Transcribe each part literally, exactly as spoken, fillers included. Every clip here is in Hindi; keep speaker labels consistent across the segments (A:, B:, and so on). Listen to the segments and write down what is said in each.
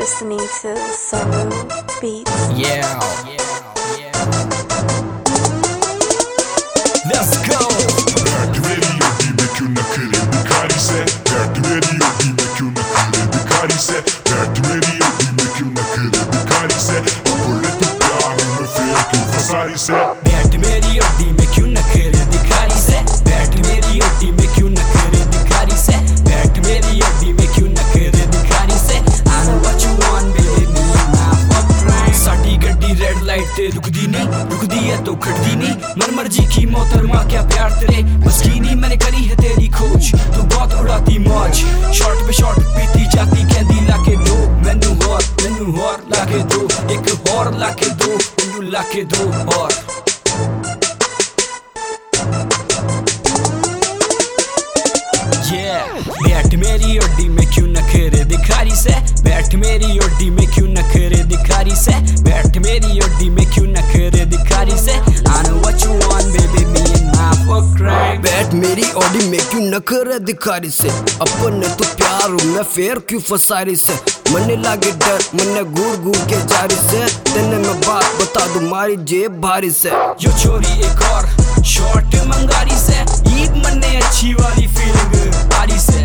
A: listening to Saru Beats.
B: Yeah, yeah, yeah. Let's go.
C: बैठ मेरी ओटी में क्यों न करे भिखारी से, बैठ मेरी ओटी में क्यों न करे भिखारी से, बैठ मेरी ओटी में क्यों न करे भिखारी से, बोले तू प्यार में फेर क्यों फसारी से,
B: बैठ मेरी ओटी में क्यों न करे भिखारी से, बैठ मेरी ओटी में क्यों न करे भिखारी से, बैठ मेरी ओटी में क्यों न करे भिखारी से। I know what you want baby, me ना fuck crime। साडी गड्डी रेड लाइट ते रुकदी नहीं, रुकदी है तो खड़दी नहीं, मन मर्जी की मोहतरमा क्या प्यार तेरे मस्कीनी, मैंने करी है तेरी खोज, तू बहुत उड़ाती मौज, शॉर्ट पे शॉर्ट पीती जाती कहती लाके दो, मैनू और मैनू और लाके दो, एक और लाके दो, मैनू लाके दो और। बैठ मेरी ओडी में क्यों न करे भिखारी से, बैठ मेरी ओडी में क्यों न करे भिखारी से, बैठ मेरी ओडी में क्यों न करे भिखारी से। I know what you want baby, me and my fuck crime।
D: बैठ मेरी ओडी में क्यों न करे भिखारी से, अपने तो प्यार में फेर क्यों फसारी से, मन्ने लागे डर मन्ने घूर घूर के जारी से, तेने मैं बात बता दूं मारी जेब भारी से।
B: यो छोरी एक और शॉर्ट मंगारी से, ईद मन्ने अच्छी वाली फीलिंग पारी से।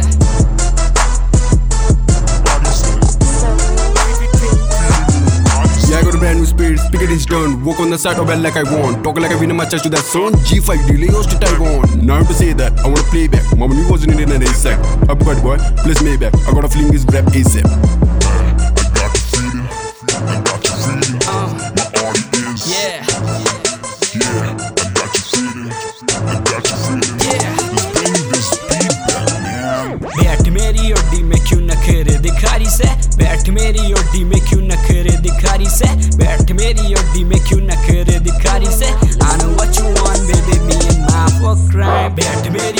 E: Yeah, I got a brand new speed, spigot is done. Walk on the side of it like I want. Talk like I win a match to that song. G five delay, host to Taiwan. Now to say that, I wanna play back. Mama, you wasn't in an A-sack. Up bad boy, please me back. I gotta fling this rap ASAP.
C: I got the freedom, I got the freedom, my audience,
B: Yeah,
C: yeah, I got your freedom, I got your freedom,
B: yeah।
C: let's bring this beat back man।
B: बैठ मेरी ओडी में क्यों न करे भिखारी से, बैठ मेरी ओडी में क्यों न करे भिखारी से, बैठ मेरी ओडी में क्यों न करे भिखारी से। I know what you want baby, me and my fuck crime। बैठ मेरी